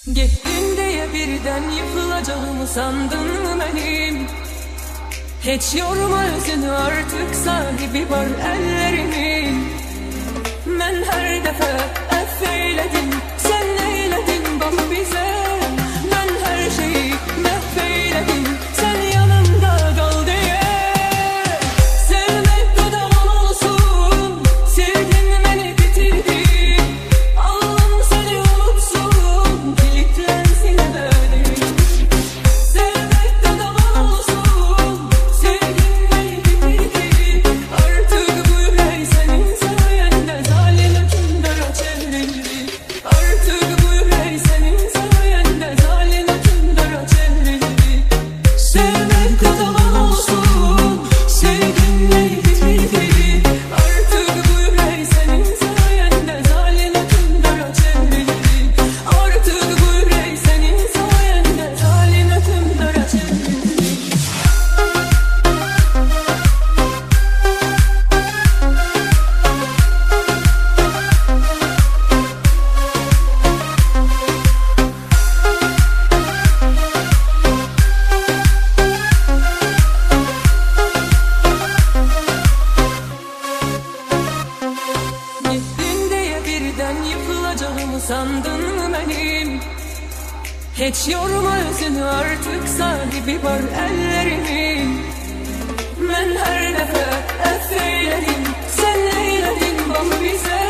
Gittin diye birden yıkılacağımı sandın mı benim? Hiç yorma özünü, artık sahibi var ellerimin. Ben her defa affeyledim, sen eyledin bak bize. Ben her şeyi mahveyledim, sen yanımda kal diye. Sevmek bedava olsun, sevdin beni bitirdin. Allah'ım seni unutsun, kilitlensin ebedi. Sevmek bedava olsun, sevdin beni bitirdin. Artık bu yürek senin sayende zalim hükümdara çevrildi. Artık bu yürek senin sayende zalim hükümdara çevrildi. Sevmek bedava olsun, sevdin beni bitirdin. Artık bu yürek senin sayende zalim hükümdara çevrildi. Artık bu yürek senin sayende zalim hükümdara çevrildi. Gittin diye birden yıkılacağımı sandın mı benim? Hiç yorma özünü, artık sahibi var ellerimin. Ben her defa affeyledim, sen eyledin bak bize.